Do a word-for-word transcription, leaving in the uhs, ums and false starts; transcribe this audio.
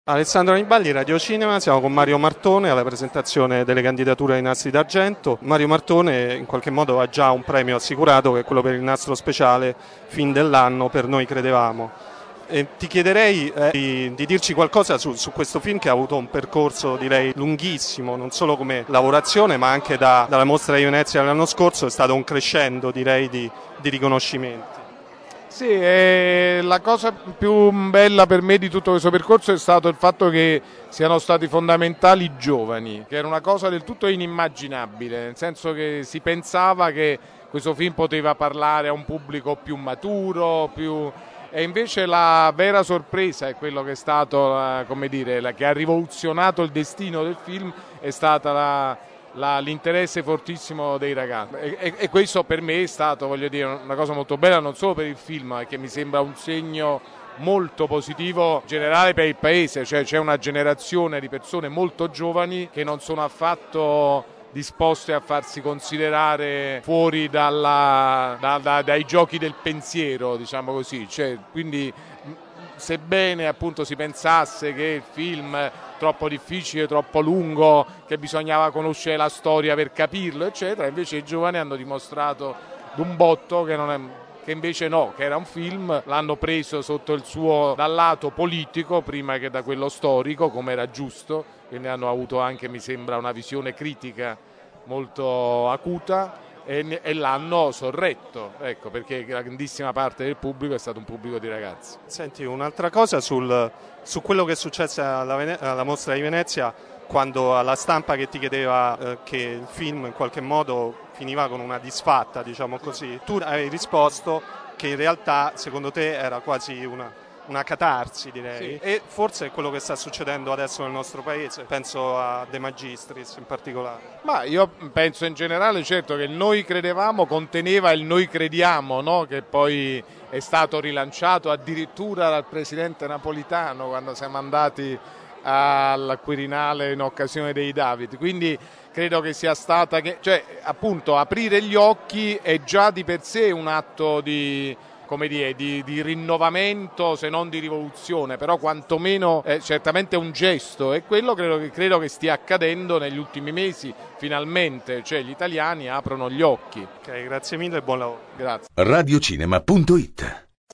Alessandro Anibaldi, Radio Cinema, siamo con Mario Martone alla presentazione delle candidature ai Nastri d'Argento. Mario Martone in qualche modo ha già un premio assicurato, che è quello per il nastro speciale Film dell'anno per Noi credevamo. E ti chiederei eh, di, di dirci qualcosa su, su questo film, che ha avuto un percorso direi lunghissimo, non solo come lavorazione ma anche da, dalla Mostra di Venezia dell'anno scorso, è stato un crescendo direi di, di riconoscimenti. Sì, eh, la cosa più bella per me di tutto questo percorso è stato il fatto che siano stati fondamentali i giovani, che era una cosa del tutto inimmaginabile, nel senso che si pensava che questo film poteva parlare a un pubblico più maturo, più... e invece la vera sorpresa è quello che è stato, come dire, la, che ha rivoluzionato il destino del film, è stata la... La, l'interesse fortissimo dei ragazzi e, e, e questo per me è stato, voglio dire, una cosa molto bella, non solo per il film, ma che mi sembra un segno molto positivo in generale per il paese, cioè c'è una generazione di persone molto giovani che non sono affatto disposte a farsi considerare fuori dalla, da, da, dai giochi del pensiero, diciamo così, cioè, quindi sebbene appunto si pensasse che il film troppo difficile, troppo lungo, che bisognava conoscere la storia per capirlo, eccetera, invece i giovani hanno dimostrato d'un botto che, non è, che invece no, che era un film, l'hanno preso sotto il suo dal lato politico prima che da quello storico, come era giusto, quindi hanno avuto anche, mi sembra, una visione critica molto acuta e, e l'hanno sorretto, ecco, perché la grandissima parte del pubblico è stato un pubblico di ragazzi. Senti, un'altra cosa sul, su quello che è successo alla, Vene- alla Mostra di Venezia, quando alla stampa che ti chiedeva eh, che il film in qualche modo finiva con una disfatta, diciamo così, tu hai risposto che in realtà secondo te era quasi una... una catarsi, direi, sì. E forse è quello che sta succedendo adesso nel nostro paese, penso a De Magistris in particolare. Ma io penso in generale, certo, che il Noi credevamo conteneva il Noi crediamo, no? Che poi è stato rilanciato addirittura dal presidente Napolitano quando siamo andati al Quirinale in occasione dei David, quindi credo che sia stata, che, cioè appunto aprire gli occhi è già di per sé un atto di... come dire, di, di rinnovamento, se non di rivoluzione, però quantomeno è certamente un gesto, e quello credo che, credo che stia accadendo negli ultimi mesi, finalmente, cioè gli italiani aprono gli occhi. Ok, grazie mille e buon lavoro. Grazie. radiocinema punto it